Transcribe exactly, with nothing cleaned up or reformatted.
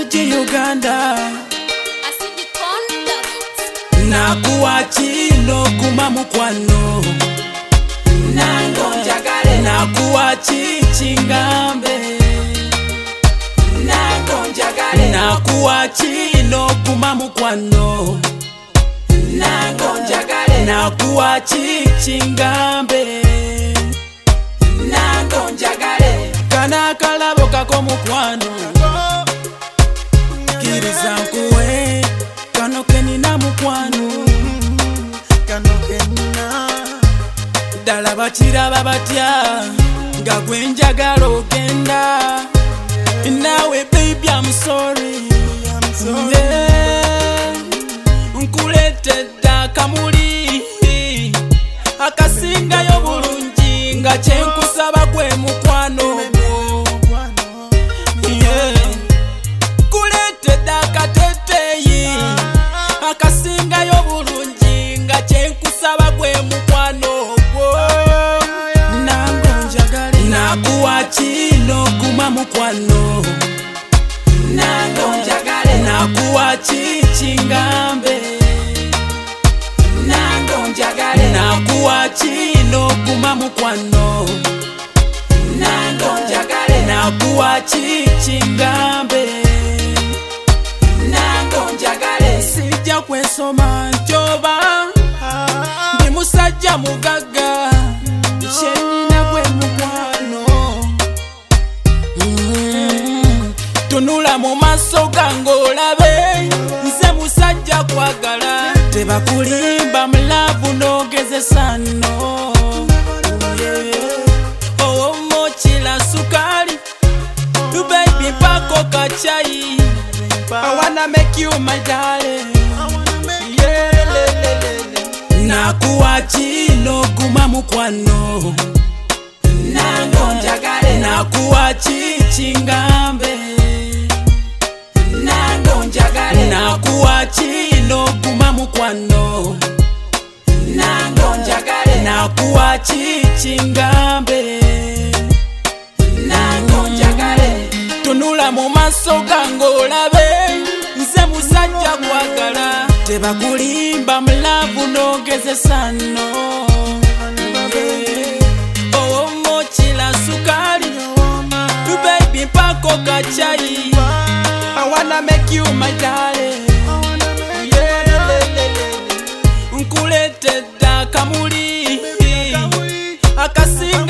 Energy Uganda nakuwa chino kuma mukwano nango njagale nakuwa chichingambe nango njagale nakuwa chino kuma mukwano nango njagale nakuwa chichingambe nango njagale kana kalabo kako mukwano kiriza nkuwe kano kenina mukwano kano kenina dala bakiraba batya nga gwe njagala ogenda nawe baby I'm sorry I'm sorry yeah. Nkuletedde akamuli akasingayo bulungi nga kyenkusaba gwe mukwano akasingayo bulungi nga kyenkusaba gwe mukwano nango njagale nakuwa kino kuma mukwano nango njagale nakuwa chichingambe nango njagale nakuwa kino kuma mukwano nango njagale nakuwa chichingambe nango njagale sijja kwesoma ntoba ndi musajja mugaga kyenina gwe mukwano mm. tunula mu maaso gange olabe nze musajja kwagala tebakulimba mulavu n'ogezesa nno yeah. oh, mochila sukali tu baby pako kachai I wanna make you my darling. Yeah, le, le, le, le. Nakuwa chino kuma mukwano nango njagale nakuwa chichingambe nango njagale nakuwa chino kuma mukwano nango njagale nakuwa chichingambe nango njagale tunula mu maaso gange olabe nze musajja kwagala tebakulimba mulavu n'ogezesa nno oh, mochila sukali tu baby pako kachai I wanna make you my darling yeah, nkuletedde akamuli akasinga